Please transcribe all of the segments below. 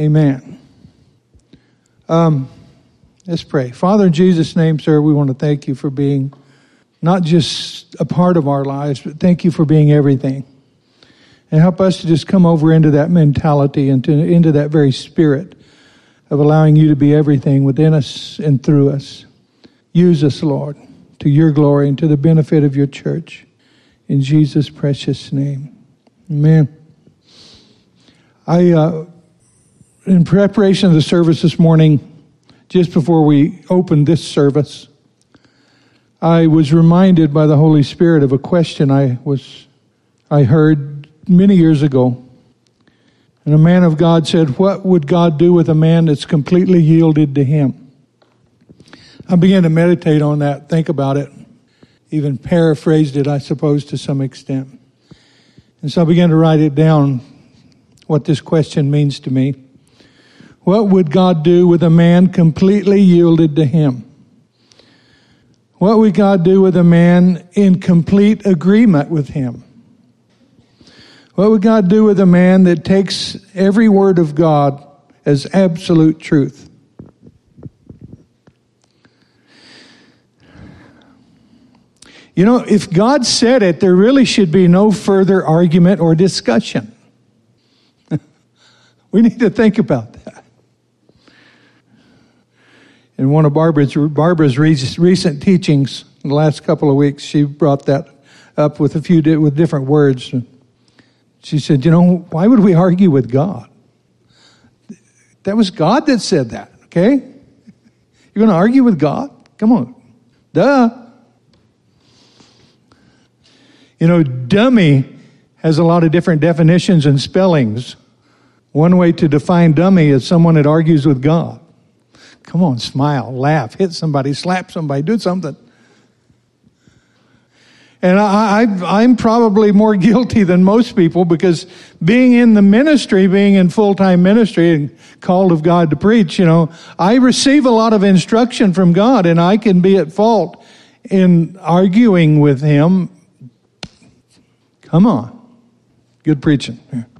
Amen. Let's pray. Father, in Jesus' name, sir, we want to thank you for being not just a part of our lives, but thank you for being everything. And help us to just come over into that mentality and into that very spirit of allowing you to be everything within us and through us. Use us, Lord, to your glory and to the benefit of your church. In Jesus' precious name. Amen. In preparation of the service this morning, just before we opened this service, I was reminded by the Holy Spirit of a question I heard many years ago. And a man of God said, "What would God do with a man that's completely yielded to him?" I began to meditate on that, think about it, even paraphrased it, I suppose, to some extent. And so I began to write it down, what this question means to me. What would God do with a man completely yielded to him? What would God do with a man in complete agreement with him? What would God do with a man that takes every word of God as absolute truth? You know, if God said it, there really should be no further argument or discussion. We need to think about that. In one of Barbara's recent teachings in the last couple of weeks, she brought that up with with different words. She said, "You know, why would we argue with God? That was God that said that, okay? You're going to argue with God? Come on. Duh." You know, dummy has a lot of different definitions and spellings. One way to define dummy is someone that argues with God. Come on, smile, laugh, hit somebody, slap somebody, do something. And I'm probably more guilty than most people because being in the ministry, being in full-time ministry and called of God to preach, you know, I receive a lot of instruction from God and I can be at fault in arguing with Him. Come on. Good preaching.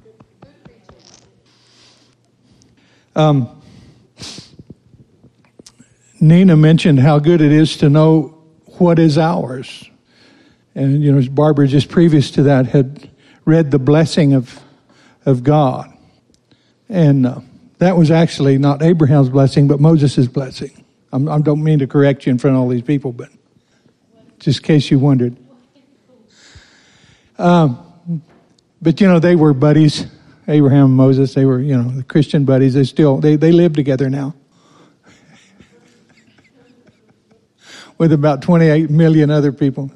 Nina mentioned how good it is to know what is ours. And, you know, Barbara just previous to that had read the blessing of God. And that was actually not Abraham's blessing, but Moses' blessing. I don't mean to correct you in front of all these people, but just in case you wondered. But, you know, they were buddies. Abraham and Moses, they were, you know, the Christian buddies. They live together now. With about 28 million other people.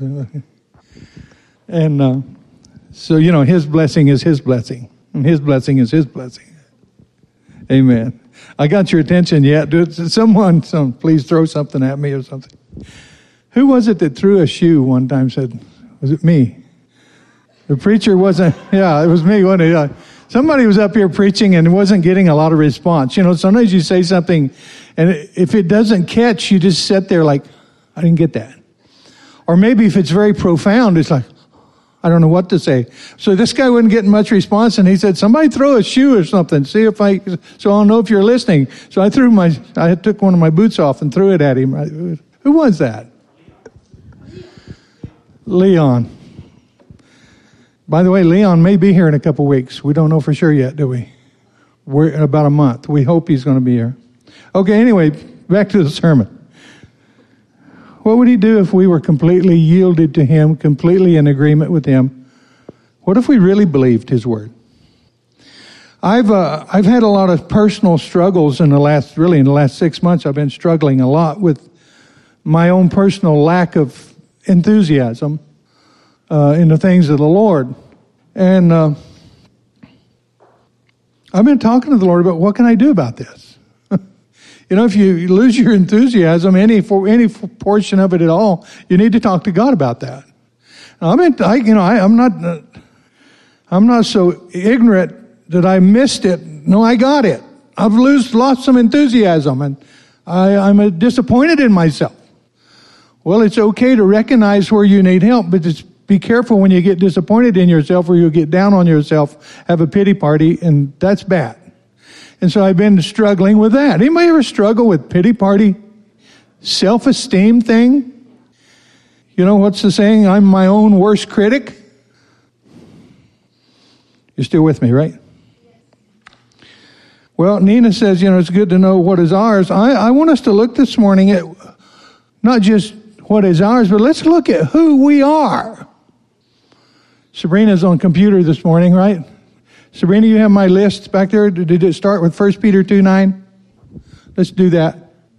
And so, you know, his blessing is his blessing. And his blessing is his blessing. Amen. I got your attention yet? Someone, please throw something at me or something. Who was it that threw a shoe one time, said, was it me? The preacher wasn't, yeah, it was me, wasn't it? Somebody was up here preaching and wasn't getting a lot of response. You know, sometimes you say something, and if it doesn't catch, you just sit there like, I didn't get that. Or maybe if it's very profound, it's like, I don't know what to say. So this guy wasn't getting much response, and he said, somebody throw a shoe or something, so I'll know if you're listening. So I took one of my boots off and threw it at him. Who was that? Leon. By the way, Leon may be here in a couple weeks. We don't know for sure yet, do we? We're in about a month. We hope he's going to be here. Okay, anyway, back to the sermon. What would he do if we were completely yielded to him, completely in agreement with him? What if we really believed his word? I've had a lot of personal struggles in the last 6 months. I've been struggling a lot with my own personal lack of enthusiasm in the things of the Lord. And I've been talking to the Lord about what can I do about this? You know, if you lose your enthusiasm, any portion of it at all, you need to talk to God about that. I'm not so ignorant that I missed it. No, I got it. I've lost some enthusiasm, and I'm disappointed in myself. Well, it's okay to recognize where you need help, but be careful when you get disappointed in yourself or you get down on yourself, have a pity party, and that's bad. And so I've been struggling with that. Anybody ever struggle with pity party, self-esteem thing? You know, what's the saying? I'm my own worst critic. You're still with me, right? Well, Nina says, you know, it's good to know what is ours. I want us to look this morning at not just what is ours, but let's look at who we are. Sabrina's on computer this morning, right? Sabrina, you have my list back there. Did it start with 1 Peter 2:9? Let's do that.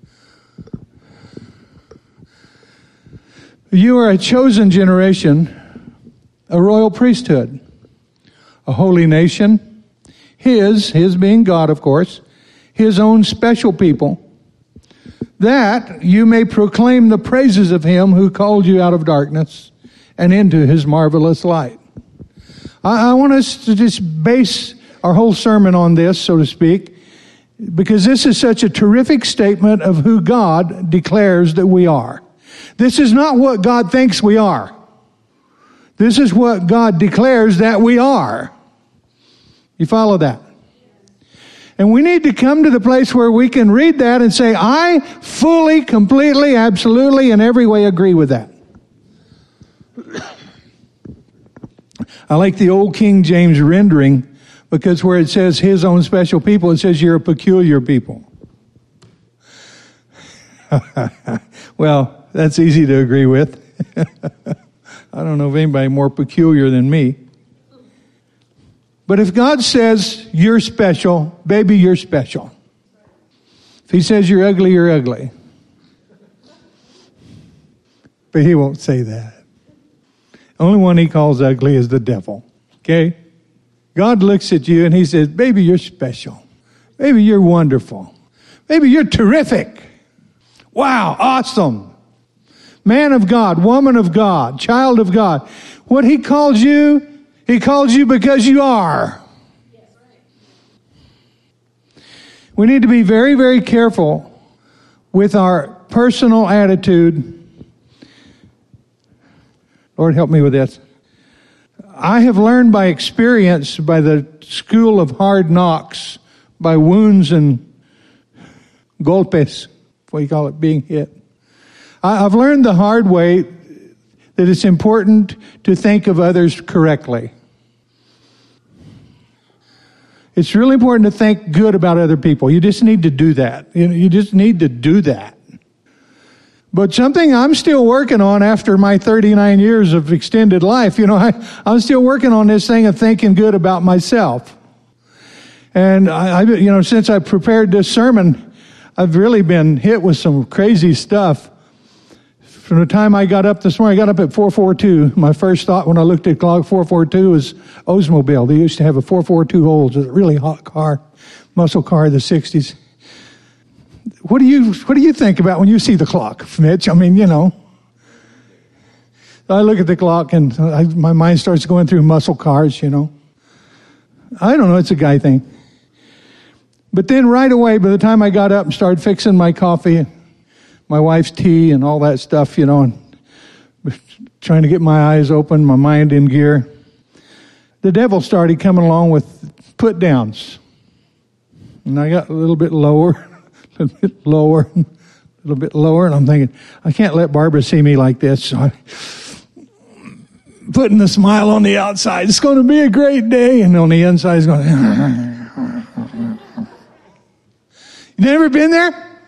You are a chosen generation, a royal priesthood, a holy nation, His being God, of course, His own special people, that you may proclaim the praises of Him who called you out of darkness and into His marvelous light. I want us to just base our whole sermon on this, so to speak, because this is such a terrific statement of who God declares that we are. This is not what God thinks we are. This is what God declares that we are. You follow that? And we need to come to the place where we can read that and say, I fully, completely, absolutely, in every way agree with that. I like the old King James rendering, because where it says His own special people, it says you're a peculiar people. Well, that's easy to agree with. I don't know of anybody more peculiar than me. But if God says you're special, baby, you're special. If He says you're ugly, you're ugly. But He won't say that. The only one He calls ugly is the devil. Okay? God looks at you and He says, baby, you're special. Baby, you're wonderful. Baby, you're terrific. Wow, awesome. Man of God, woman of God, child of God. What He calls you, He calls you because you are. We need to be very, very careful with our personal attitude. Lord, help me with this. I have learned by experience, by the school of hard knocks, by wounds and golpes, what you call it, being hit. I've learned the hard way that it's important to think of others correctly. It's really important to think good about other people. You just need to do that. You just need to do that. But something I'm still working on after my 39 years of extended life, I'm still working on this thing of thinking good about myself. And since I prepared this sermon, I've really been hit with some crazy stuff. From the time I got up this morning, I got up at 442. My first thought when I looked at the clock, 442 was Oldsmobile. They used to have a 442 Olds, a really hot car, muscle car of the 60s. What do you think about when you see the clock, Mitch? I mean, I look at the clock and my mind starts going through muscle cars, I don't know, it's a guy thing. But then right away, by the time I got up and started fixing my coffee, my wife's tea and all that stuff, and trying to get my eyes open, my mind in gear, the devil started coming along with put downs. And I got a little bit lower. A little bit lower, and I'm thinking, I can't let Barbara see me like this, so I'm putting the smile on the outside. It's going to be a great day, and on the inside, it's going, You never been there?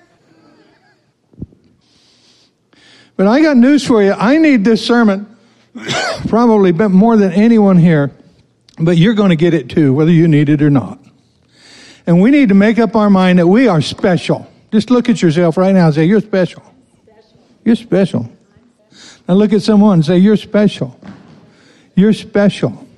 But I got news for you. I need this sermon probably more than anyone here, but you're going to get it too, whether you need it or not. And we need to make up our mind that we are special. Just look at yourself right now and say, you're special. You're special. Now look at someone and say, you're special. You're special.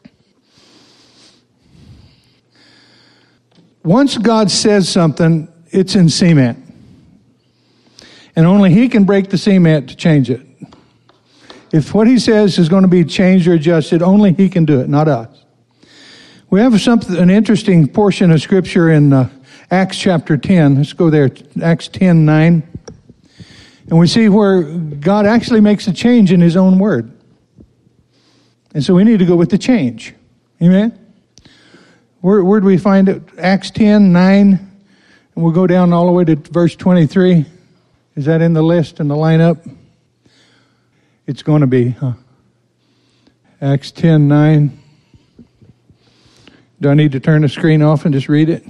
Once God says something, it's in cement. And only He can break the cement to change it. If what He says is going to be changed or adjusted, only He can do it, not us. We have an interesting portion of Scripture in Acts chapter 10. Let's go there, Acts 10:9. And we see where God actually makes a change in His own Word. And so we need to go with the change. Amen? Where do we find it? Acts 10:9, and we'll go down all the way to verse 23. Is that in the list, in the lineup? It's going to be, huh? Acts 10:9. Do I need to turn the screen off and just read it?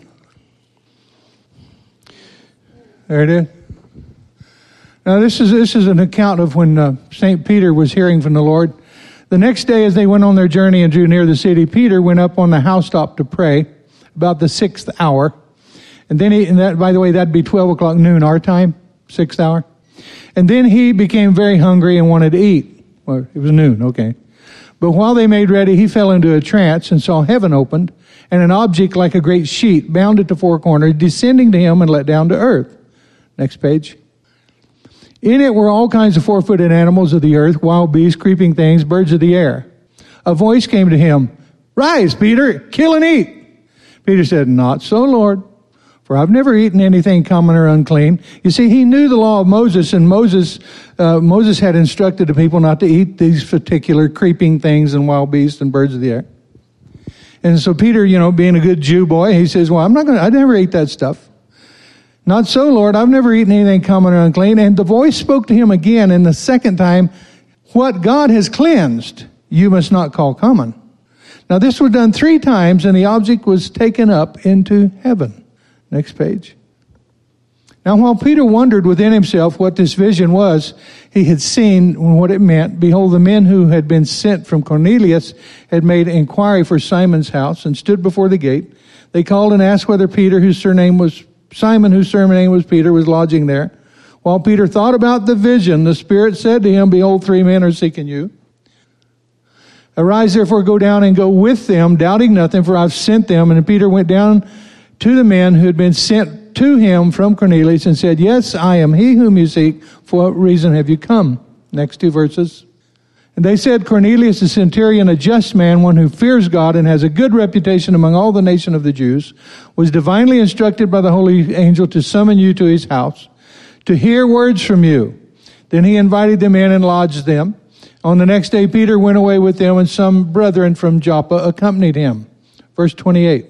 There it is. Now this is an account of when St. Peter was hearing from the Lord. The next day as they went on their journey and drew near the city, Peter went up on the housetop to pray about the 6th hour. And then by the way, that'd be 12 o'clock noon our time, 6th hour. And then he became very hungry and wanted to eat. Well, it was noon, okay. But while they made ready, he fell into a trance and saw heaven opened and an object like a great sheet bound at the four corners descending to him and let down to earth. Next page. In it were all kinds of four-footed animals of the earth, wild beasts, creeping things, birds of the air. A voice came to him, "Rise, Peter, kill and eat." Peter said, "Not so, Lord, for I've never eaten anything common or unclean." You see, he knew the law of Moses, and Moses had instructed the people not to eat these particular creeping things and wild beasts and birds of the air. And so Peter, being a good Jew boy, he says, "Well, I never ate that stuff." "Not so, Lord, I've never eaten anything common or unclean." And the voice spoke to him again, and the second time, "What God has cleansed, you must not call common." Now this was done 3 times, and the object was taken up into heaven. Next page. Now while Peter wondered within himself what this vision was, he had seen what it meant. Behold, the men who had been sent from Cornelius had made inquiry for Simon's house and stood before the gate. They called and asked whether Simon, whose surname was Peter, was lodging there. While Peter thought about the vision, the Spirit said to him, "Behold, 3 men are seeking you. Arise, therefore, go down and go with them, doubting nothing, for I've sent them." And Peter went down to the men who had been sent to him from Cornelius and said, "Yes, I am he whom you seek. For what reason have you come?" Next 2 verses. And they said, "Cornelius, the centurion, a just man, one who fears God and has a good reputation among all the nation of the Jews, was divinely instructed by the holy angel to summon you to his house, to hear words from you." Then he invited them in and lodged them. On the next day, Peter went away with them, and some brethren from Joppa accompanied him. Verse 28.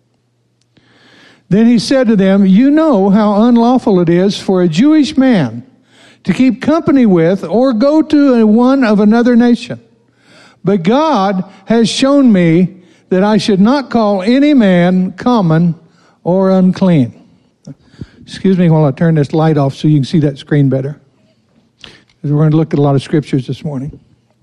Then he said to them, "You know how unlawful it is for a Jewish man to keep company with or go to one of another nation. But God has shown me that I should not call any man common or unclean." Excuse me while I turn this light off so you can see that screen better. Because we're going to look at a lot of scriptures this morning.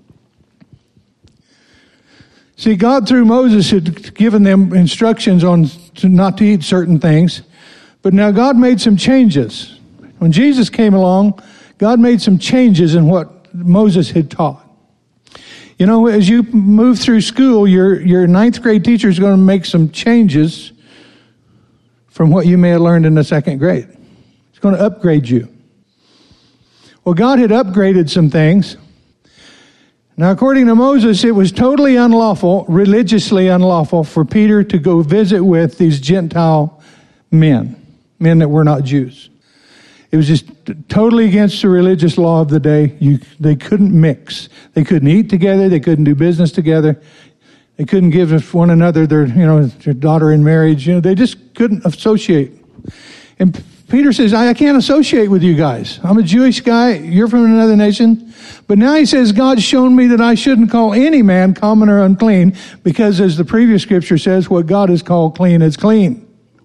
See, God through Moses had given them instructions on not to eat certain things. But now God made some changes. When Jesus came along, God made some changes in what Moses had taught. As you move through school, your 9th grade teacher is going to make some changes from what you may have learned in the 2nd grade. It's going to upgrade you. Well, God had upgraded some things. Now, according to Moses, it was totally unlawful, religiously unlawful, for Peter to go visit with these Gentile men that were not Jews. It was just totally against the religious law of the day. They couldn't mix. They couldn't eat together. They couldn't do business together. They couldn't give one another their daughter in marriage. They just couldn't associate. And Peter says, I can't associate with you guys. I'm a Jewish guy. You're from another nation. But now he says, God's shown me that I shouldn't call any man common or unclean, because as the previous scripture says, what God has called clean is clean.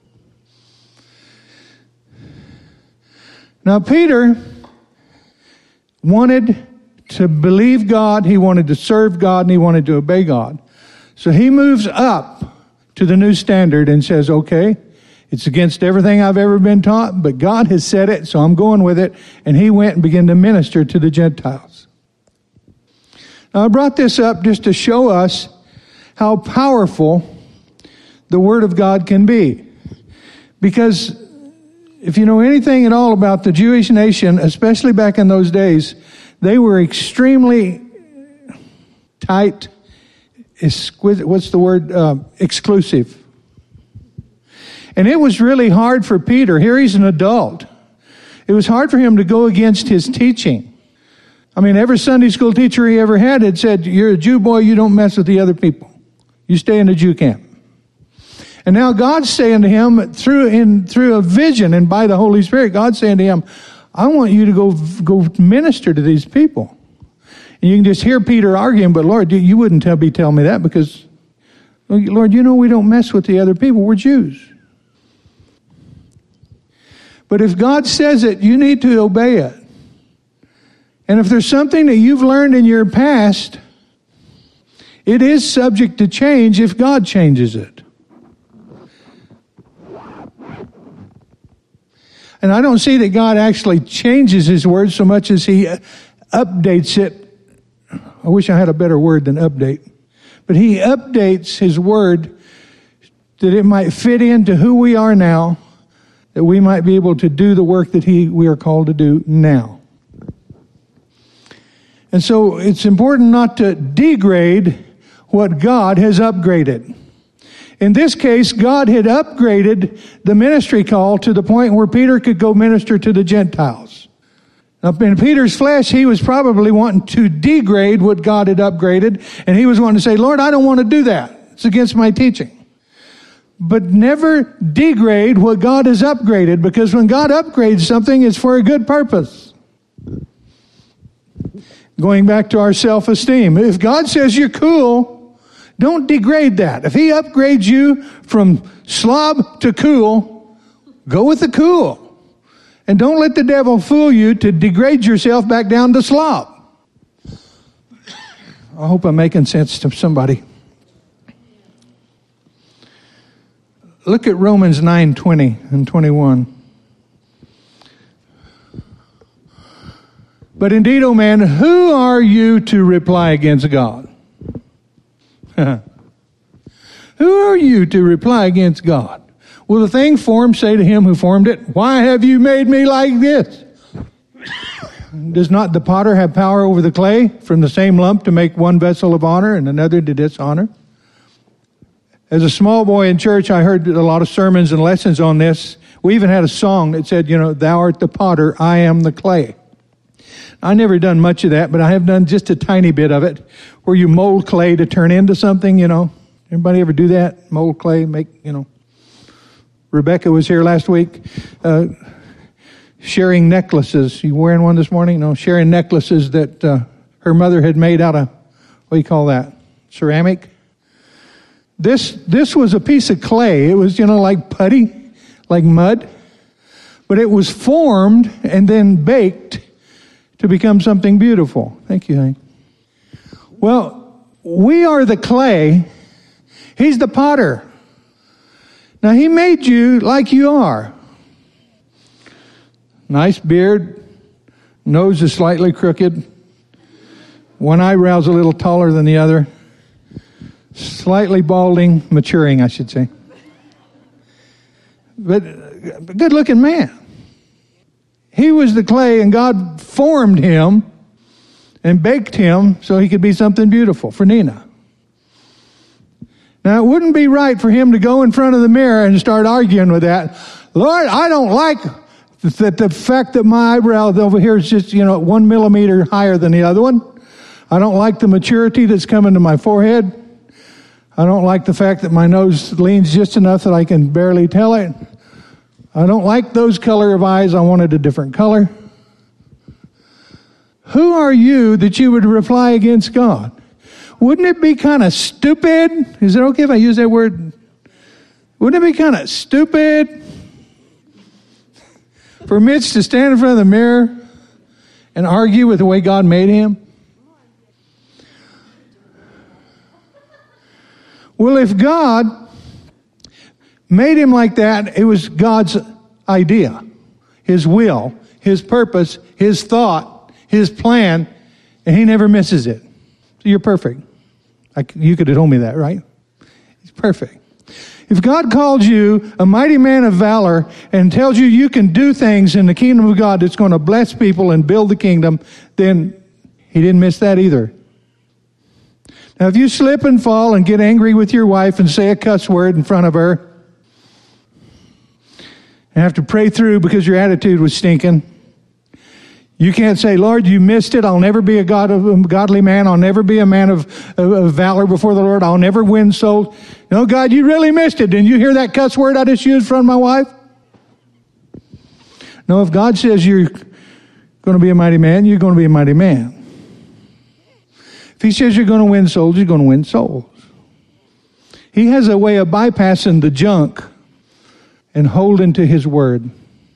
Now, Peter wanted to believe God, he wanted to serve God, and he wanted to obey God. So he moves up to the new standard and says, okay, it's against everything I've ever been taught, but God has said it, so I'm going with it. And he went and began to minister to the Gentiles. Now, I brought this up just to show us how powerful the Word of God can be. Because if you know anything at all about the Jewish nation, especially back in those days, they were extremely tight, exquisite, exclusive. And it was really hard for Peter. Here he's an adult. It was hard for him to go against his teaching. I mean, every Sunday school teacher he ever had said, you're a Jew boy, you don't mess with the other people. You stay in the Jew camp. And now God's saying to him through a vision and by the Holy Spirit, God's saying to him, I want you to go minister to these people. And you can just hear Peter arguing, but Lord, you wouldn't be telling me that because, Lord, you know we don't mess with the other people. We're Jews. But if God says it, you need to obey it. And if there's something that you've learned in your past, it is subject to change if God changes it. And I don't see that God actually changes His word so much as He updates it. I wish I had a better word than update. But He updates His word that it might fit into who we are now, that we might be able to do the work that we are called to do now. And so it's important not to degrade what God has upgraded. In this case, God had upgraded the ministry call to the point where Peter could go minister to the Gentiles. Now, in Peter's flesh, he was probably wanting to degrade what God had upgraded, and he was wanting to say, Lord, I don't want to do that. It's against my teaching. But never degrade what God has upgraded, because when God upgrades something, it's for a good purpose. Going back to our self-esteem. If God says you're cool, don't degrade that. If He upgrades you from slob to cool, go with the cool. And don't let the devil fool you to degrade yourself back down to slob. I hope I'm making sense to somebody. Look at Romans 9:20 and 21. But indeed, O man, who are you to reply against God? Who are you to reply against God? Will the thing formed say to him who formed it, why have you made me like this? Does not the potter have power over the clay from the same lump to make one vessel of honor and another to dishonor? As a small boy in church, I heard a lot of sermons and lessons on this. We even had a song that said, thou art the potter, I am the clay. I never done much of that, but I have done just a tiny bit of it, where you mold clay to turn into something, Everybody ever do that? Mold clay, Rebecca was here last week, sharing necklaces. You wearing one this morning? No, sharing necklaces that her mother had made out of, what do you call that? Ceramic? This was a piece of clay. It was, like putty, like mud. But it was formed and then baked to become something beautiful. Thank you, Hank. Well, we are the clay. He's the potter. Now, He made you like you are. Nice beard. Nose is slightly crooked. One eyebrow's a little taller than the other. Slightly balding, maturing, I should say. But a good-looking man. He was the clay, and God formed him and baked him so he could be something beautiful for Nina. Now, it wouldn't be right for him to go in front of the mirror and start arguing with that. Lord, I don't like the fact that my eyebrow over here is just, 1 millimeter higher than the other one. I don't like the maturity that's coming to my forehead. I don't like the fact that my nose leans just enough that I can barely tell it. I don't like those color of eyes. I wanted a different color. Who are you that you would reply against God? Wouldn't it be kind of stupid? Is it okay if I use that word? Wouldn't it be kind of stupid for Mitch to stand in front of the mirror and argue with the way God made him? Well, if God made him like that, it was God's idea, His will, His purpose, His thought, His plan, and He never misses it. So you're perfect. You could have told me that, right? He's perfect. If God called you a mighty man of valor and tells you you can do things in the kingdom of God that's going to bless people and build the kingdom, then He didn't miss that either. Now, if you slip and fall and get angry with your wife and say a cuss word in front of her and have to pray through because your attitude was stinking, You can't say, Lord, you missed it. I'll never be a godly man. I'll never be a man of valor before the Lord. I'll never win souls. No, God, you really missed it. Didn't you hear that cuss word I just used in front of my wife? No, if God says you're going to be a mighty man, you're going to be a mighty man. If he says you're going to win souls, you're going to win souls. He has a way of bypassing the junk and holding to his word.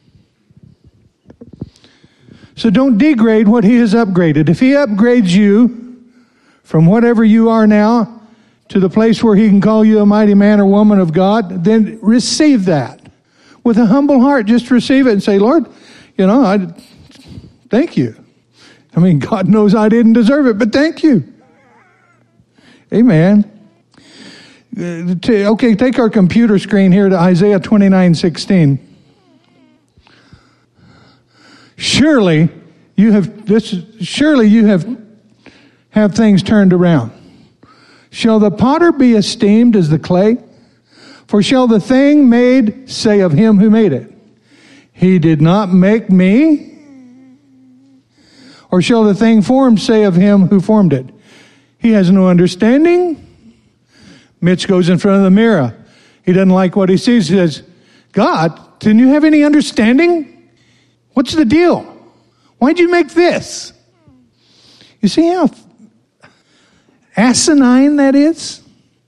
So don't degrade what he has upgraded. If he upgrades you from whatever you are now to the place where he can call you a mighty man or woman of God, then receive that. With a humble heart, just receive it and say, Lord, I thank you. I mean, God knows I didn't deserve it, but thank you. Amen. Okay, take our computer screen here to Isaiah 29:16. Surely you have things turned around. Shall the potter be esteemed as the clay? For shall the thing made say of him who made it, he did not make me? Or shall the thing formed say of him who formed it, he has no understanding? Mitch goes in front of the mirror. He doesn't like what he sees. He says, God, didn't you have any understanding? What's the deal? Why'd you make this? You see how asinine that is?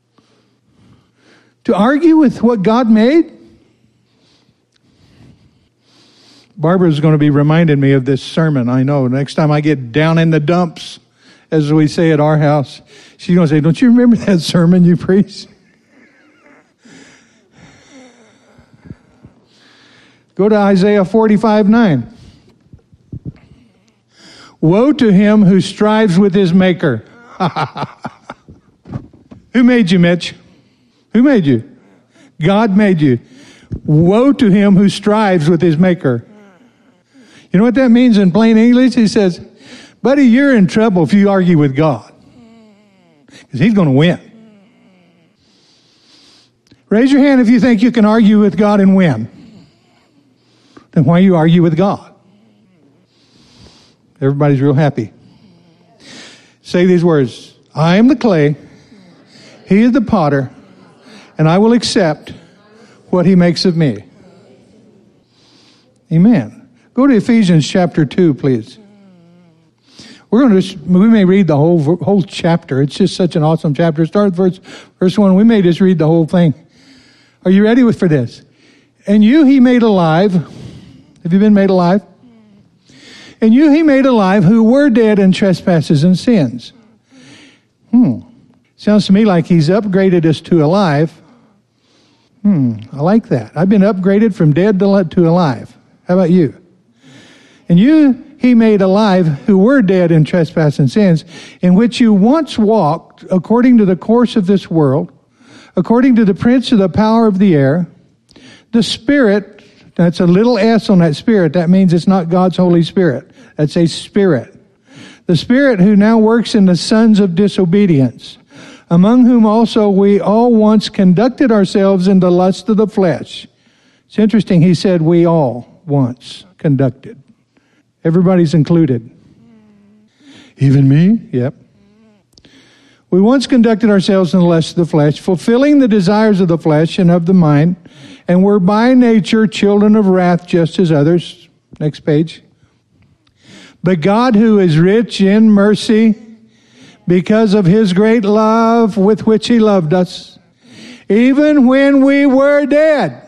To argue with what God made? Barbara's going to be reminding me of this sermon, I know. Next time I get down in the dumps, as we say at our house, she's going to say, don't you remember that sermon you preached? Go to Isaiah 45:9. Woe to him who strives with his maker. Who made you, Mitch? Who made you? God made you. Woe to him who strives with his maker. You know what that means in plain English? He says, buddy, you're in trouble if you argue with God. Because he's going to win. Raise your hand if you think you can argue with God and win. Then why you argue with God? Everybody's real happy. Say these words. I am the clay. He is the potter. And I will accept what he makes of me. Amen. Go to Ephesians chapter 2, please. We may read the whole chapter. It's just such an awesome chapter. Start with verse 1. We may just read the whole thing. Are you ready for this? And you he made alive. Have you been made alive? And you he made alive who were dead in trespasses and sins. Sounds to me like he's upgraded us to alive. I like that. I've been upgraded from dead to alive. How about you? And you he made alive who were dead in trespass and sins, in which you once walked according to the course of this world, according to the prince of the power of the air, the spirit. That's a little s on that spirit. That means it's not God's Holy Spirit. That's a spirit. The spirit who now works in the sons of disobedience, among whom also we all once conducted ourselves in the lust of the flesh. It's interesting, he said we all once conducted. Everybody's included. Even me? Yep. We once conducted ourselves in the lust of the flesh, fulfilling the desires of the flesh and of the mind, and were by nature children of wrath just as others. Next page. But God, who is rich in mercy, because of his great love with which he loved us, even when we were dead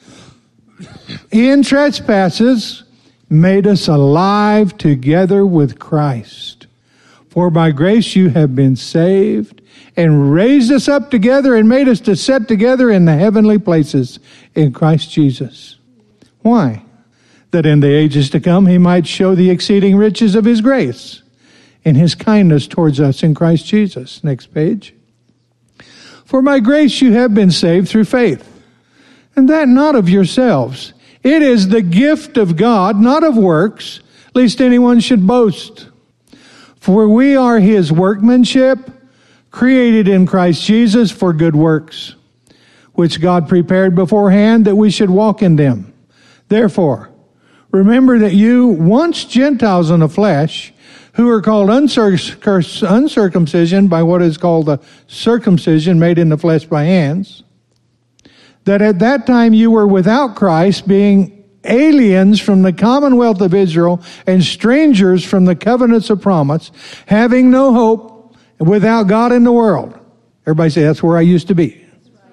in trespasses, made us alive together with Christ. For by grace you have been saved, and raised us up together and made us to sit together in the heavenly places in Christ Jesus. Why? That in the ages to come he might show the exceeding riches of his grace in his kindness towards us in Christ Jesus. Next page. For by grace you have been saved through faith, and that not of yourselves. It is the gift of God, not of works, lest anyone should boast. For we are his workmanship, created in Christ Jesus for good works, which God prepared beforehand that we should walk in them. Therefore, Remember that you, once Gentiles in the flesh, who are called uncircumcision by what is called the circumcision made in the flesh by hands, that at that time you were without Christ, being aliens from the commonwealth of Israel and strangers from the covenants of promise, having no hope, without God in the world. Everybody say, that's where I used to be.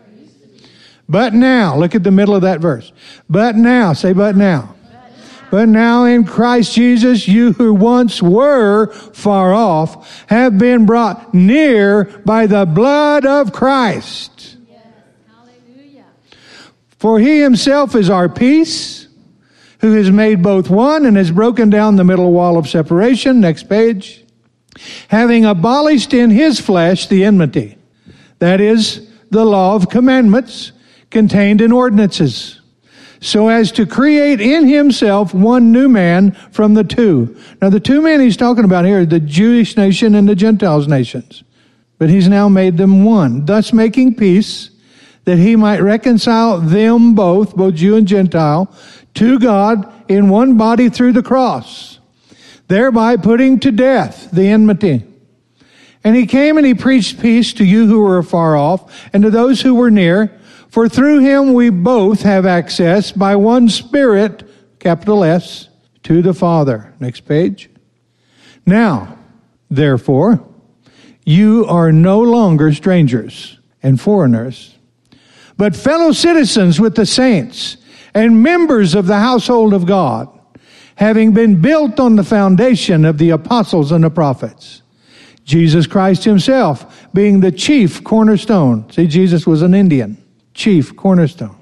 But now, look at the middle of that verse. But now, say but now. But now in Christ Jesus, you who once were far off have been brought near by the blood of Christ. Yes. Hallelujah. For he himself is our peace, who has made both one and has broken down the middle wall of separation. Next page. Having abolished in his flesh the enmity, that is, the law of commandments contained in ordinances, so as to create in himself one new man from the two. Now the two men he's talking about here are the Jewish nation and the Gentiles nations. But he's now made them one, thus making peace, that he might reconcile them both Jew and Gentile, to God in one body through the cross, thereby putting to death the enmity. And he came and he preached peace to you who were afar off, and to those who were near. For through him we both have access by one Spirit, capital S, to the Father. Next page. Now, therefore, you are no longer strangers and foreigners, but fellow citizens with the saints and members of the household of God, having been built on the foundation of the apostles and the prophets, Jesus Christ himself being the chief cornerstone. See, Jesus was an Indian. Chief cornerstone,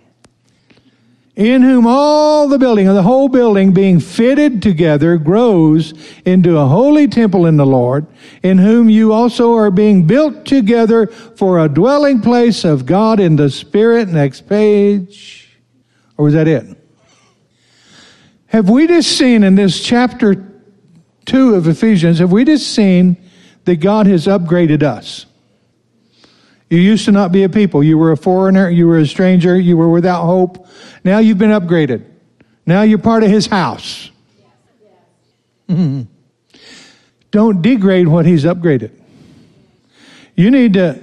in whom all the building, or the whole building being fitted together, grows into a holy temple in the Lord, in whom you also are being built together for a dwelling place of God in the Spirit. Next page. Or was that it? Have we just seen in this chapter 2 of Ephesians, have we just seen that God has upgraded us? You used to not be a people. You were a foreigner. You were a stranger. You were without hope. Now you've been upgraded. Now you're part of his house. Mm-hmm. Don't degrade what he's upgraded. You need to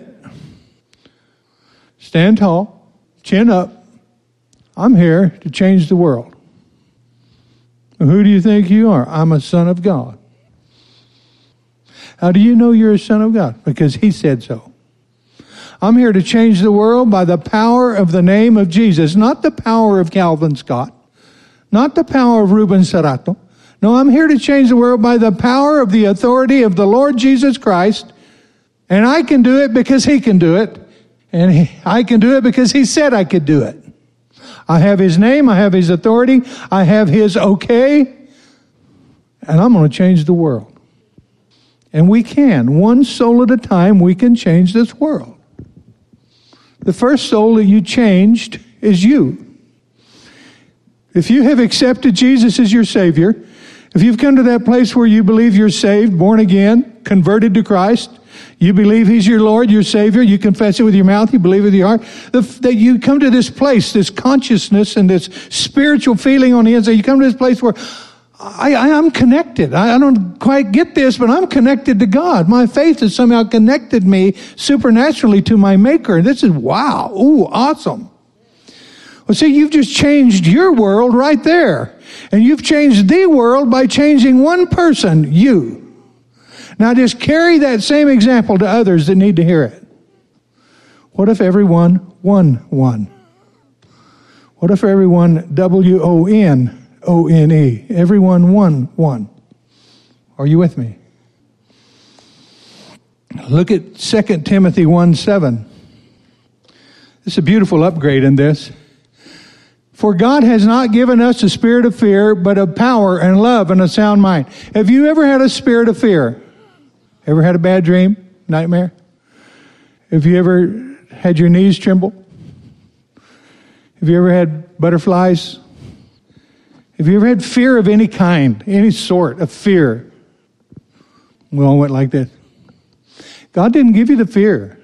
stand tall, chin up. I'm here to change the world. Who do you think you are? I'm a son of God. How do you know you're a son of God? Because he said so. I'm here to change the world by the power of the name of Jesus, not the power of Calvin Scott, not the power of Ruben Serrato. No, I'm here to change the world by the power of the authority of the Lord Jesus Christ. And I can do it because he can do it. And I can do it because he said I could do it. I have his name. I have his authority. I have his okay. And I'm going to change the world. And we can. One soul at a time, we can change this world. The first soul that you changed is you. If you have accepted Jesus as your Savior, if you've come to that place where you believe you're saved, born again, converted to Christ, you believe he's your Lord, your Savior, you confess it with your mouth, you believe it with your heart, that you come to this place, this consciousness and this spiritual feeling on the inside, you come to this place where I'm connected. I don't quite get this, but I'm connected to God. My faith has somehow connected me supernaturally to my Maker. This is wow. Ooh, awesome. Well, see, you've just changed your world right there. And you've changed the world by changing one person, you. Now just carry that same example to others that need to hear it. What if everyone won one? What if everyone WONE? Everyone won one. Are you with me? Look at 2 Timothy 1:7. It's a beautiful upgrade in this. For God has not given us a spirit of fear, but of power and love and a sound mind. Have you ever had a spirit of fear? Ever had a bad dream? Nightmare? Have you ever had your knees tremble? Have you ever had butterflies? Have you ever had fear of any kind, any sort of fear? We all went like this. God didn't give you the fear.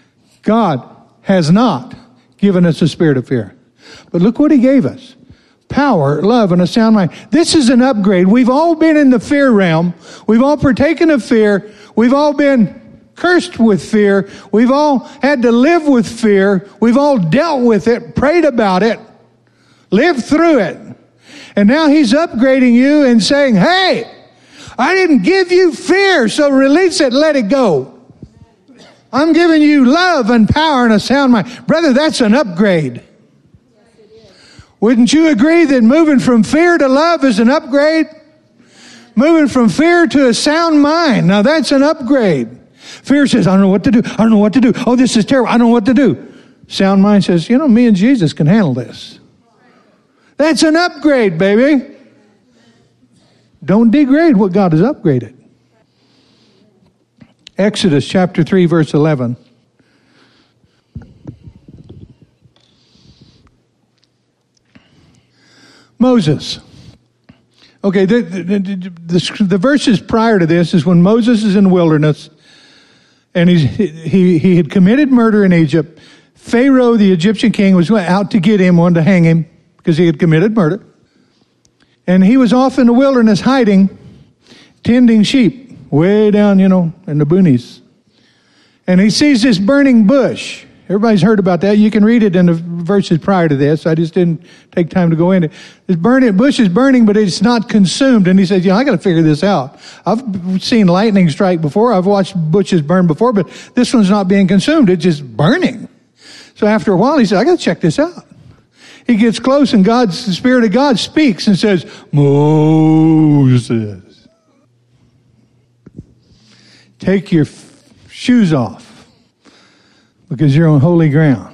God has not given us a spirit of fear. But look what he gave us. power, love, and a sound mind. This is an upgrade. We've all been in the fear realm. We've all partaken of fear. We've all been cursed with fear. We've all had to live with fear. We've all dealt with it, prayed about it, lived through it. And now he's upgrading you and saying, hey, I didn't give you fear, so release it, let it go. I'm giving you love and power and a sound mind. Brother, that's an upgrade. Wouldn't you agree that moving from fear to love is an upgrade? Moving from fear to a sound mind. Now that's an upgrade. Fear says, I don't know what to do. I don't know what to do. Oh, this is terrible. I don't know what to do. Sound mind says, me and Jesus can handle this. That's an upgrade, baby. Don't degrade what God has upgraded. Exodus chapter 3, verse 11. Moses. Okay, the verses prior to this is when Moses is in the wilderness, and he had committed murder in Egypt. Pharaoh, the Egyptian king, was out to get him, wanted to hang him because he had committed murder. And he was off in the wilderness hiding, tending sheep, way down, in the boonies. And he sees this burning bush. Everybody's heard about that. You can read it in the verses prior to this. I just didn't take time to go into it. This bush is burning, but it's not consumed. And he says, I got to figure this out. I've seen lightning strike before. I've watched bushes burn before, but this one's not being consumed. It's just burning. So after a while, he said, I got to check this out. He gets close, and the Spirit of God speaks and says, Moses, take your shoes off, because you're on holy ground.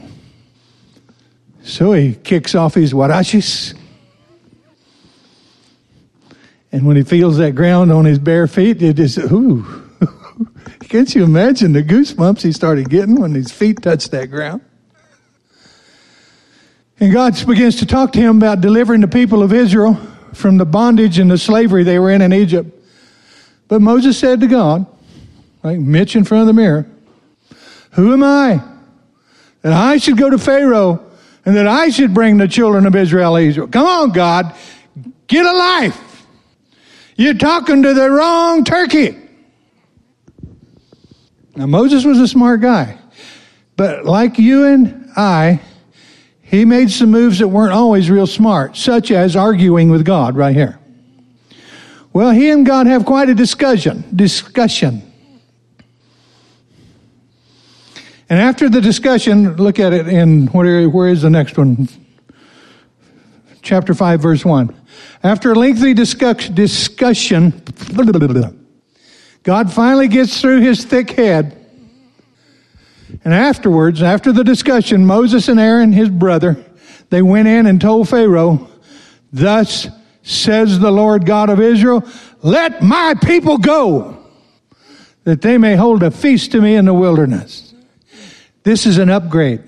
So he kicks off his huaraches. And when he feels that ground on his bare feet, it is, ooh. Can't you imagine the goosebumps he started getting when his feet touched that ground? And God begins to talk to him about delivering the people of Israel from the bondage and the slavery they were in Egypt. But Moses said to God, like Mitch in front of the mirror, who am I that I should go to Pharaoh and that I should bring the children of Israel? Come on, God, get a life. You're talking to the wrong turkey. Now, Moses was a smart guy, but like you and I, he made some moves that weren't always real smart, such as arguing with God right here. Well, he and God have quite a discussion. And after the discussion, look at it in, where is the next one? Chapter 5, verse 1. After a lengthy discussion, God finally gets through his thick head. And afterwards, after the discussion, Moses and Aaron, his brother, they went in and told Pharaoh, thus says the Lord God of Israel, let my people go, that they may hold a feast to me in the wilderness. This is an upgrade.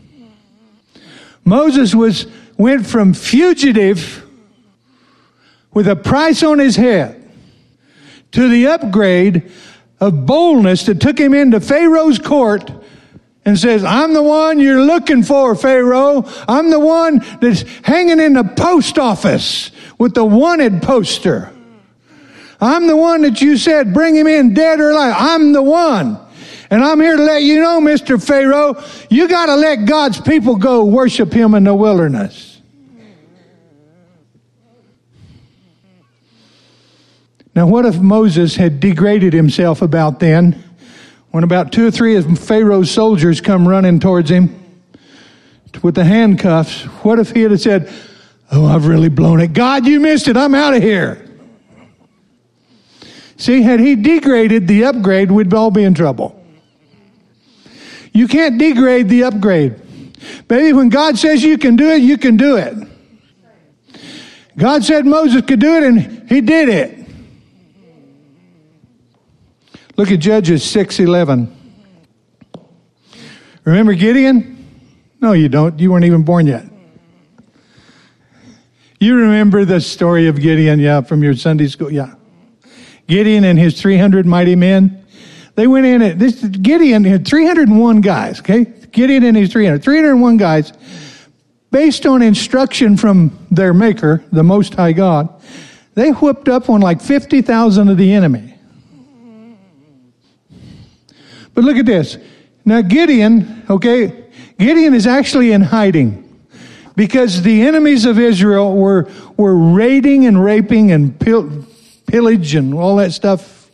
Moses went from fugitive with a price on his head to the upgrade of boldness that took him into Pharaoh's court and says, I'm the one you're looking for, Pharaoh. I'm the one that's hanging in the post office with the wanted poster. I'm the one that you said, bring him in dead or alive. I'm the one. And I'm here to let you know, Mr. Pharaoh, you got to let God's people go worship him in the wilderness. Now, what if Moses had degraded himself about then, when about 2 or 3 of Pharaoh's soldiers come running towards him with the handcuffs? What if he had said, oh, I've really blown it. God, you missed it. I'm out of here. See, had he degraded the upgrade, we'd all be in trouble. You can't degrade the upgrade. Baby, when God says you can do it, you can do it. God said Moses could do it, and he did it. Look at Judges 6:11. Remember Gideon? No, you don't. You weren't even born yet. You remember the story of Gideon, yeah, from your Sunday school, yeah. Gideon and his 300 mighty men. They went in at this. Gideon had 301 guys, okay? Gideon and his 301 guys. based on instruction from their maker, the Most High God, they whooped up on like 50,000 of the enemy. But look at this. Now Gideon is actually in hiding because the enemies of Israel were raiding and raping and pillage and all that stuff.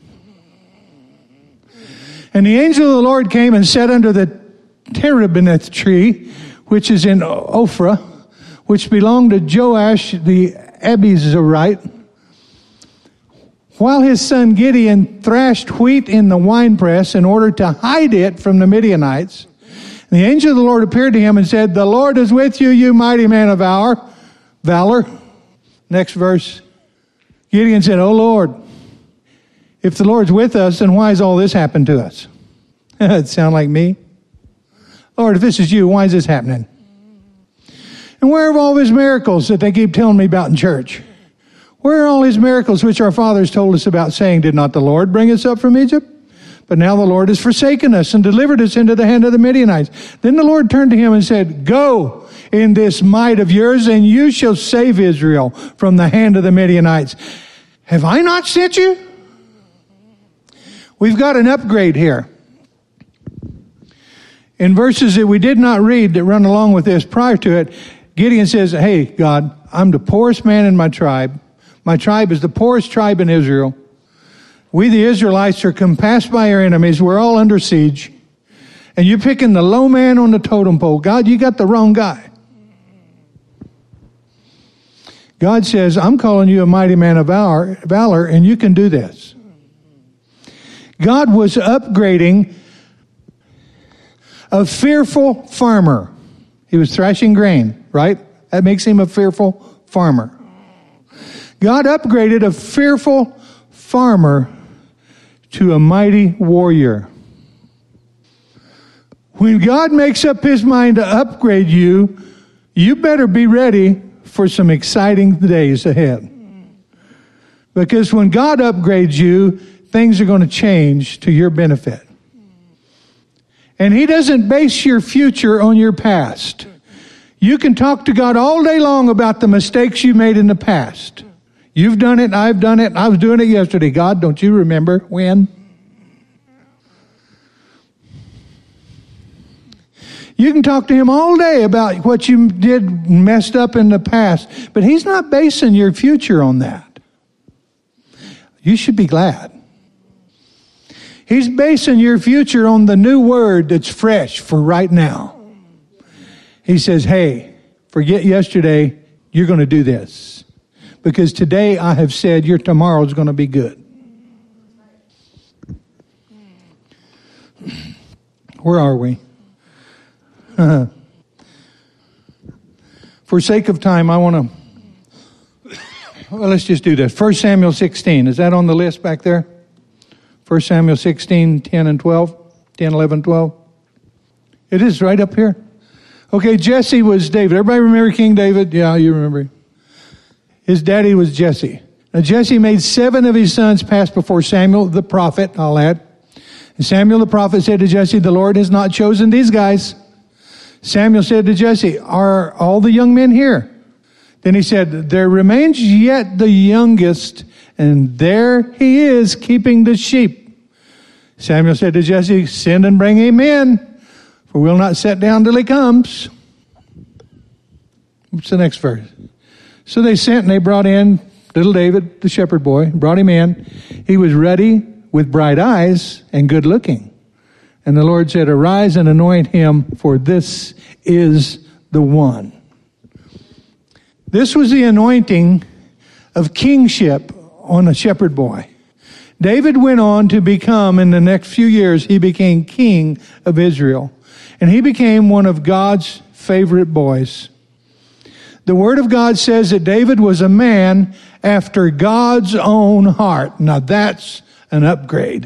And the angel of the Lord came and sat under the terebinth tree, which is in Ophrah, which belonged to Joash the Abiezrite, while his son Gideon thrashed wheat in the winepress in order to hide it from the Midianites. And the angel of the Lord appeared to him and said, "The Lord is with you, you mighty man of valor." Next verse. Gideon said, "Oh Lord, if the Lord's with us, then why has all this happened to us?" It sound like me. Lord, if this is you, why is this happening? And where are all his miracles that they keep telling me about in church? Where are all his miracles which our fathers told us about, saying, "Did not the Lord bring us up from Egypt? But now the Lord has forsaken us and delivered us into the hand of the Midianites." Then the Lord turned to him and said, "Go in this might of yours, and you shall save Israel from the hand of the Midianites. Have I not sent you?" We've got an upgrade here. In verses that we did not read that run along with this prior to it, Gideon says, "Hey, God, I'm the poorest man in my tribe. My tribe is the poorest tribe in Israel. We, the Israelites, are compassed by our enemies. We're all under siege. And you're picking the low man on the totem pole. God, you got the wrong guy." God says, "I'm calling you a mighty man of valor, and you can do this." God was upgrading a fearful farmer. He was thrashing grain, right? That makes him a fearful farmer. God upgraded a fearful farmer to a mighty warrior. When God makes up his mind to upgrade you, you better be ready for some exciting days ahead. Because when God upgrades you, things are going to change to your benefit. And he doesn't base your future on your past. You can talk to God all day long about the mistakes you made in the past. You've done it, I've done it, I was doing it yesterday. God, don't you remember when? You can talk to him all day about what you did messed up in the past, but he's not basing your future on that. You should be glad. He's basing your future on the new word that's fresh for right now. He says, "Hey, forget yesterday, you're going to do this. Because today I have said your tomorrow is going to be good." Where are we? For sake of time, I want to... Well, let's just do this. 1 Samuel 16. Is that on the list back there? 1 Samuel 16, 10 and 12. 10, 11, 12. It is right up here. Okay, Jesse was David. Everybody remember King David? Yeah, you remember. His daddy was Jesse. Now Jesse made 7 of his sons pass before Samuel the prophet, I'll add. And Samuel the prophet said to Jesse, "The Lord has not chosen these guys." Samuel said to Jesse, "Are all the young men here?" Then he said, "There remains yet the youngest, and there he is keeping the sheep." Samuel said to Jesse, "Send and bring him in, for we'll not sit down till he comes." What's the next verse? So they sent and they brought in little David, the shepherd boy, brought him in. He was ruddy with bright eyes and good looking. And the Lord said, "Arise and anoint him, for this is the one." This was the anointing of kingship on a shepherd boy. David went on to become, in the next few years, he became king of Israel. And he became one of God's favorite boys. The Word of God says that David was a man after God's own heart. Now that's an upgrade.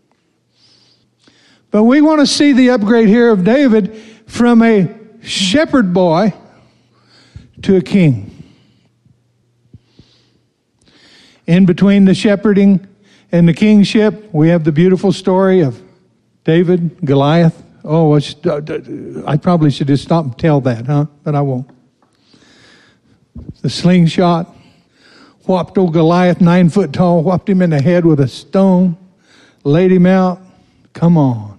But we want to see the upgrade here of David from a shepherd boy to a king. In between the shepherding and the kingship, we have the beautiful story of David, Goliath, Oh, I probably should just stop and tell that, huh? But I won't. The slingshot whopped old Goliath, 9 foot tall, whopped him in the head with a stone, laid him out. Come on.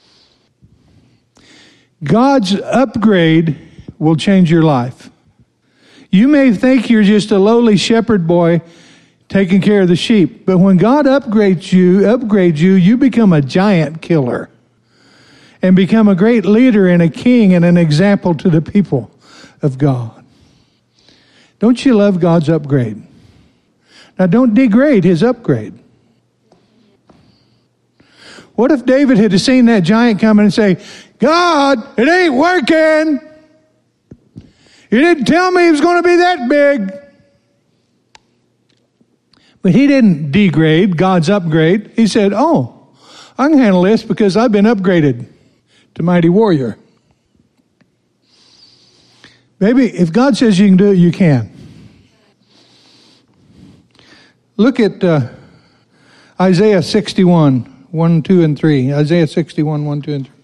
God's upgrade will change your life. You may think you're just a lowly shepherd boy taking care of the sheep, but when God upgrades you, you become a giant killer and become a great leader and a king and an example to the people of God. Don't you love God's upgrade? Now, don't degrade his upgrade. What if David had seen that giant coming and say, God, it ain't working. You didn't tell me he was going to be that big. But he didn't degrade God's upgrade. He said, oh, I can handle this because I've been upgraded to mighty warrior. Baby, if God says you can do it, you can. Look at Isaiah 61, 1, 2, and 3. Isaiah 61, 1, 2, and 3.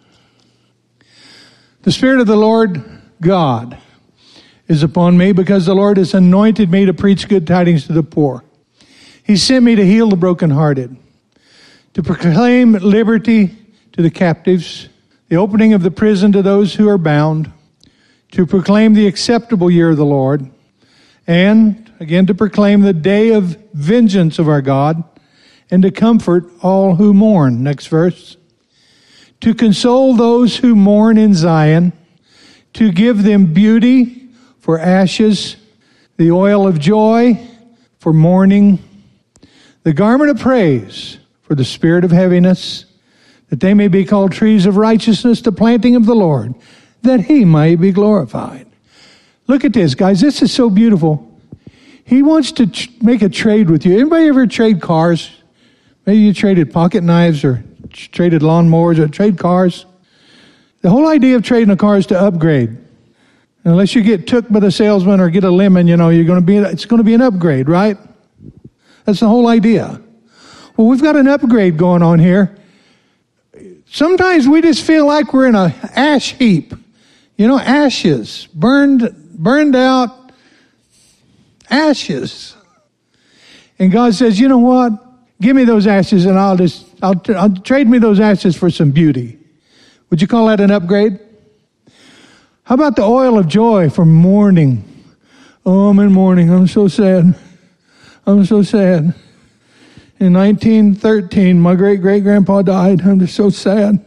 The Spirit of the Lord God is upon me because the Lord has anointed me to preach good tidings to the poor. He sent me to heal the brokenhearted, to proclaim liberty to the captives, the opening of the prison to those who are bound, to proclaim the acceptable year of the Lord, and again to proclaim the day of vengeance of our God, and to comfort all who mourn. Next verse. To console those who mourn in Zion, to give them beauty for ashes, the oil of joy for mourning, the garment of praise for the spirit of heaviness, that they may be called trees of righteousness, the planting of the Lord, that he might be glorified. Look at this, guys. This is so beautiful. He wants to make a trade with you. Anybody ever trade cars? Maybe you traded pocket knives or traded lawnmowers or trade cars. The whole idea of trading a car is to upgrade. Unless you get took by the salesman or get a lemon, it's going to be an upgrade, right? That's the whole idea. Well, we've got an upgrade going on here. Sometimes we just feel like we're in a ash heap. Ashes, burned out ashes. And God says, you know what? Give me those ashes and I'll trade me those ashes for some beauty. Would you call that an upgrade? How about the oil of joy for mourning? Oh, I'm in mourning. I'm so sad. I'm so sad. In 1913, my great-great-grandpa died. I'm just so sad.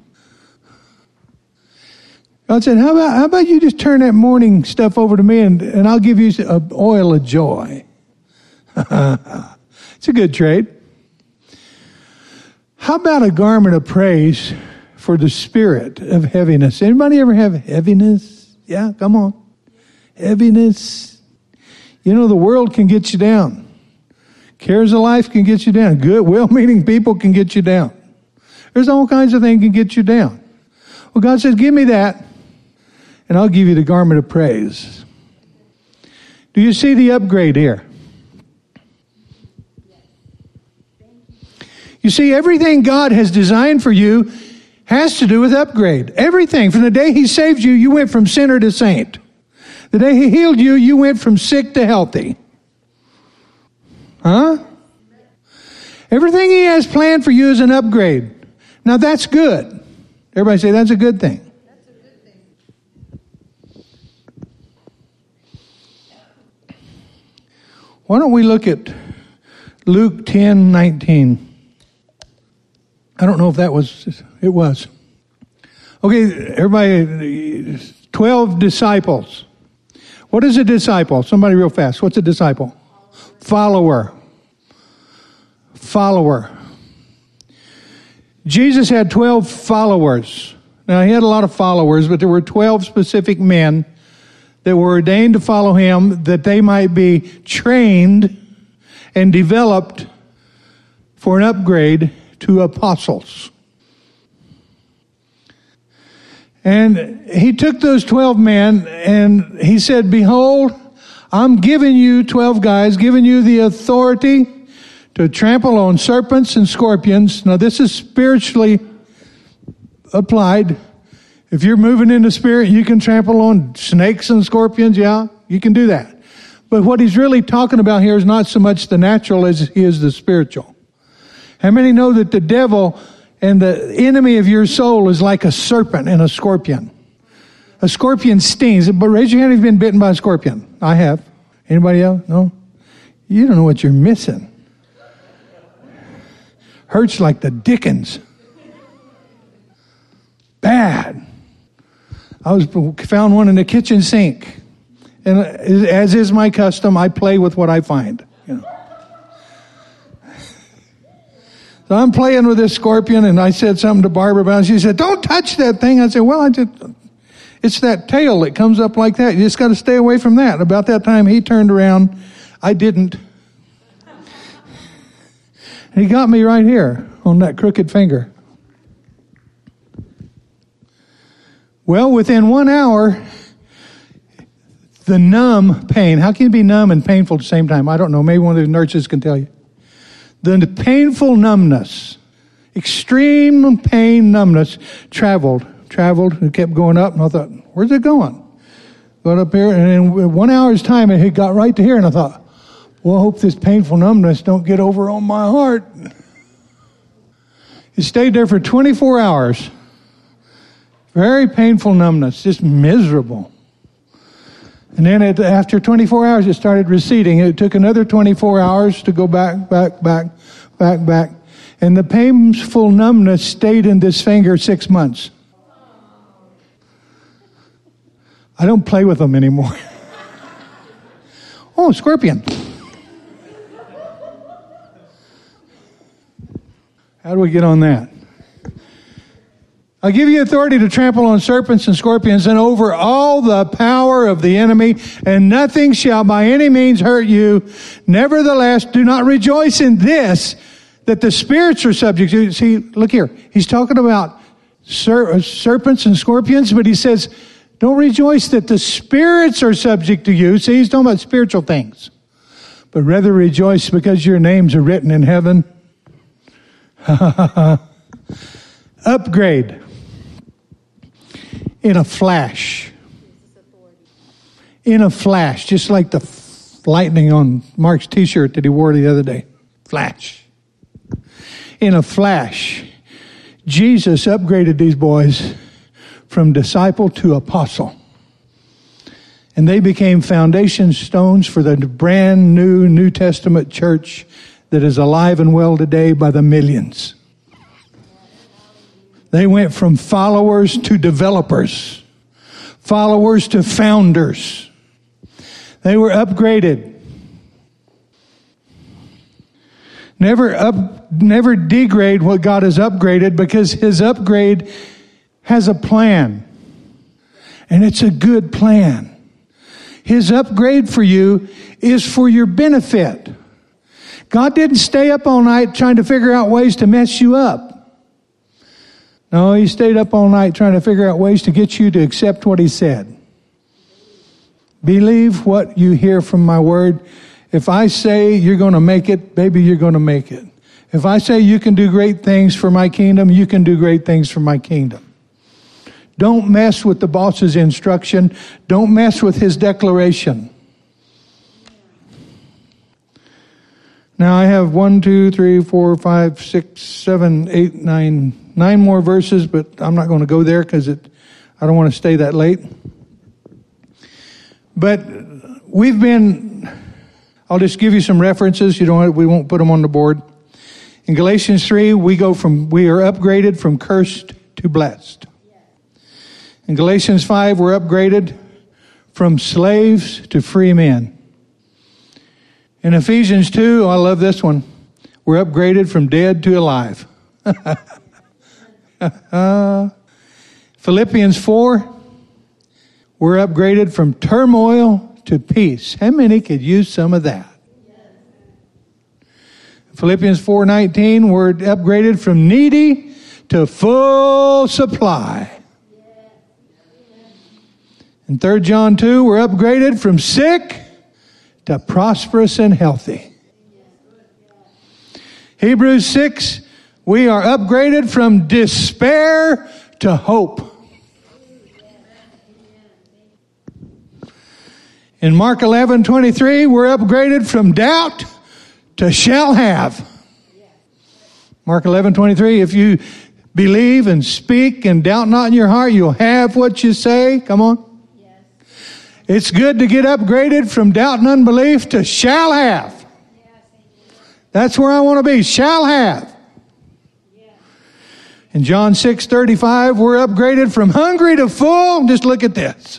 God said, how about you just turn that mourning stuff over to me and I'll give you an oil of joy. It's a good trade. How about a garment of praise for the spirit of heaviness? Anybody ever have heaviness? Yeah, come on. Heaviness. The world can get you down. Cares of life can get you down. Good, well-meaning people can get you down. There's all kinds of things can get you down. Well, God says, give me that, and I'll give you the garment of praise. Do you see the upgrade here? You see, everything God has designed for you has to do with upgrade. Everything. From the day he saved you, you went from sinner to saint. The day he healed you, you went from sick to healthy. Huh? Everything he has planned for you is an upgrade. Now that's good. Everybody say that's a good thing. That's a good thing. Why don't we look at Luke 10:19? I don't know if it was. Okay, everybody, 12 disciples. What is a disciple? Somebody real fast. What's a disciple? Follower. Jesus had 12 followers. Now, he had a lot of followers, but there were 12 specific men that were ordained to follow him that they might be trained and developed for an upgrade to apostles. And he took those 12 men and he said, behold, I'm giving you 12 guys, giving you the authority to trample on serpents and scorpions. Now this is spiritually applied. If you're moving in the Spirit, you can trample on snakes and scorpions. Yeah, you can do that. But what he's really talking about here is not so much the natural as he is the spiritual. How many know that the devil and the enemy of your soul is like a serpent and a scorpion? A scorpion stings. But raise your hand if you've been bitten by a scorpion. I have. Anybody else? No? You don't know what you're missing. Hurts like the dickens. Bad. I found one in the kitchen sink. And as is my custom, I play with what I find. You know. So I'm playing with this scorpion, and I said something to Barbara about it. She said, "Don't touch that thing." I said, "Well, it's that tail that comes up like that. You just got to stay away from that." About that time, he turned around. I didn't. And he got me right here on that crooked finger. Well, within 1 hour, the numb pain. How can it be numb and painful at the same time? I don't know. Maybe one of the nurses can tell you. The painful numbness, extreme pain numbness, traveled. It kept going up, and I thought, where's it going? Got up here, and in 1 hour's time, it got right to here, and I thought, well, I hope this painful numbness don't get over on my heart. It stayed there for 24 hours. Very painful numbness, just miserable. And then after 24 hours, it started receding. It took another 24 hours to go back. And the painful numbness stayed in this finger 6 months. I don't play with them anymore. Oh, scorpion. How do we get on that? I'll give you authority to trample on serpents and scorpions and over all the power of the enemy, and nothing shall by any means hurt you. Nevertheless, do not rejoice in this, that the spirits are subject to. See, look here. He's talking about serpents and scorpions, but he says, don't rejoice that the spirits are subject to you. See, he's talking about spiritual things. But rather rejoice because your names are written in heaven. Upgrade. In a flash. In a flash. Just like the lightning on Mark's t-shirt that he wore the other day. Flash. In a flash. Jesus upgraded these boys from disciple to apostle. And they became foundation stones for the brand new New Testament church that is alive and well today by the millions. They went from followers to developers, followers to founders. They were upgraded. Never degrade what God has upgraded, because his upgrade has a plan. And it's a good plan. His upgrade for you is for your benefit. God didn't stay up all night trying to figure out ways to mess you up. No, he stayed up all night trying to figure out ways to get you to accept what he said. Believe what you hear from my word. If I say you're going to make it, baby, you're going to make it. If I say you can do great things for my kingdom, you can do great things for my kingdom. Don't mess with the boss's instruction. Don't mess with his declaration. Now I have 1, 2, 3, 4, 5, 6, 7, 8, 9 more verses, but I'm not going to go there because I don't want to stay that late. But I'll just give you some references. We won't put them on the board. In Galatians 3, we are upgraded from cursed to blessed. In Galatians 5, we're upgraded from slaves to free men. In Ephesians 2, I love this one. We're upgraded from dead to alive. Philippians 4, we're upgraded from turmoil to peace. How many could use some of that? Philippians 4:19, we're upgraded from needy to full supply. In 3 John 2, we're upgraded from sick to prosperous and healthy. Hebrews 6, we are upgraded from despair to hope. In Mark 11:23, we're upgraded from doubt to shall have. Mark 11:23, if you believe and speak and doubt not in your heart, you'll have what you say. Come on. Yes. It's good to get upgraded from doubt and unbelief to shall have. Yes. That's where I want to be, shall have. Yes. In John 6:35, we're upgraded from hungry to full. Just look at this.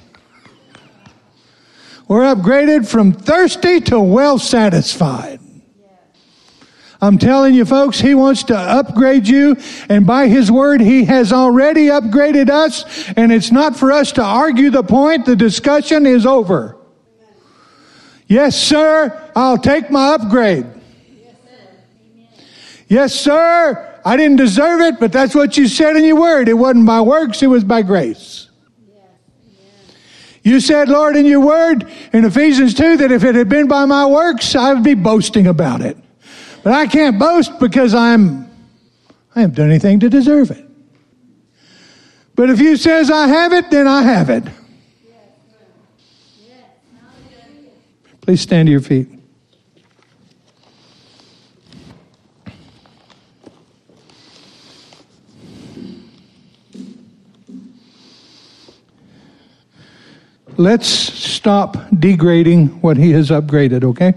We're upgraded from thirsty to well satisfied. I'm telling you, folks, He wants to upgrade you, and by His word, He has already upgraded us, and it's not for us to argue the point. The discussion is over. Yes, sir, I'll take my upgrade. Yes, sir, I didn't deserve it, but that's what you said in your word. It wasn't by works, it was by grace. You said, Lord, in your word, in Ephesians 2, that if it had been by my works, I would be boasting about it. But I can't boast because I haven't done anything to deserve it. But if you says I have it, then I have it. Please stand to your feet. Let's stop degrading what He has upgraded, okay?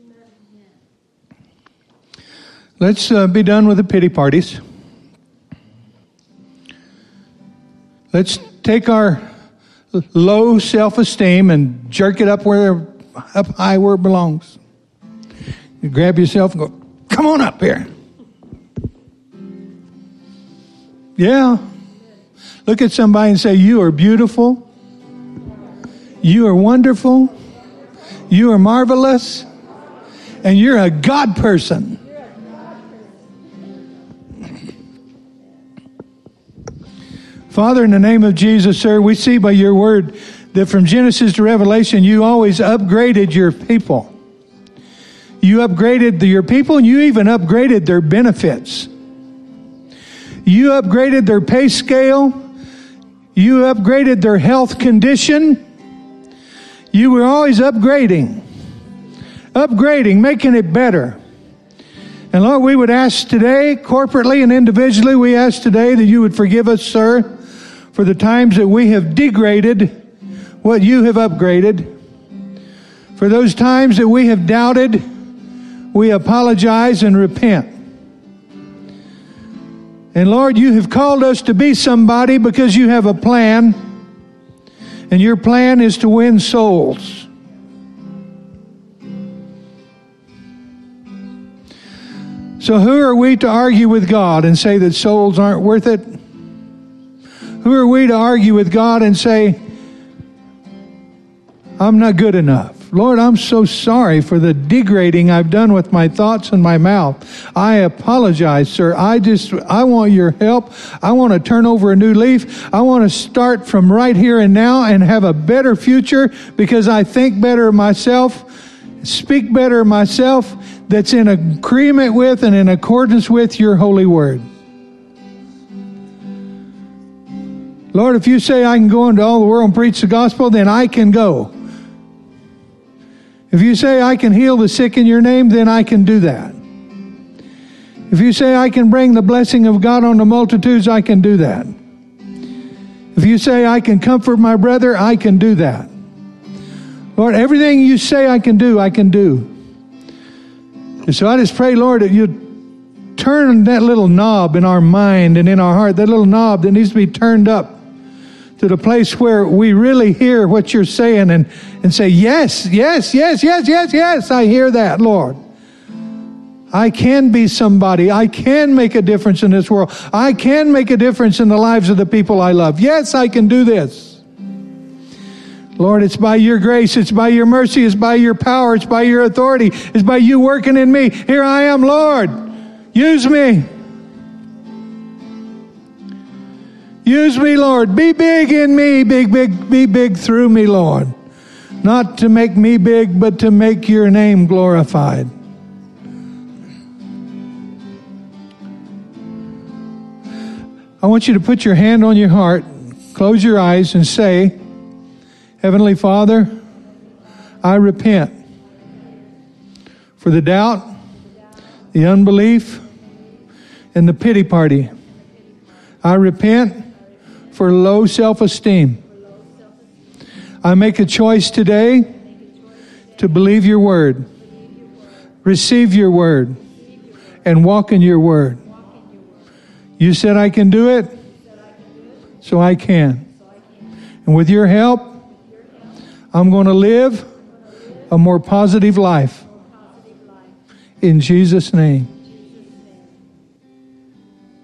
Let's be done with the pity parties. Let's take our low self-esteem and jerk it up high where it belongs. You grab yourself and go, come on up here. Yeah. Look at somebody and say, you are beautiful. You are wonderful. You are marvelous. And you're a God person. Father, in the name of Jesus, sir, we see by your word that from Genesis to Revelation, you always upgraded your people. You upgraded your people, and you even upgraded their benefits. You upgraded their pay scale. You upgraded their health condition. You were always upgrading, making it better. And Lord, we would ask today, corporately and individually, we ask today that you would forgive us, sir, for the times that we have degraded what you have upgraded. For those times that we have doubted, we apologize and repent. And Lord, you have called us to be somebody because you have a plan. And your plan is to win souls. So who are we to argue with God and say that souls aren't worth it? Who are we to argue with God and say, I'm not good enough? Lord, I'm so sorry for the degrading I've done with my thoughts and my mouth. I apologize, sir. I want your help. I want to turn over a new leaf. I want to start from right here and now and have a better future because I think better of myself, speak better of myself, that's in agreement with and in accordance with your holy word. Lord, if you say I can go into all the world and preach the gospel, then I can go. If you say I can heal the sick in your name, then I can do that. If you say I can bring the blessing of God on the multitudes, I can do that. If you say I can comfort my brother, I can do that. Lord, everything you say I can do, I can do. And so I just pray, Lord, that you turn that little knob in our mind and in our heart, that little knob that needs to be turned up to the place where we really hear what you're saying and say, yes, yes, yes, yes, yes, yes, I hear that, Lord. I can be somebody. I can make a difference in this world. I can make a difference in the lives of the people I love. Yes, I can do this. Lord, it's by your grace, it's by your mercy, it's by your power, it's by your authority, it's by you working in me. Here I am, Lord. Use me. Use me, Lord. Be big in me. Be big through me, Lord. Not to make me big, but to make your name glorified. I want you to put your hand on your heart, close your eyes, and say, Heavenly Father, I repent for the doubt, the unbelief, and the pity party. I repent for low self-esteem. I make a choice today to believe your word, receive your word, and walk in your word. You said I can do it, so I can. And with your help, I'm going to live a more positive life. In Jesus' name.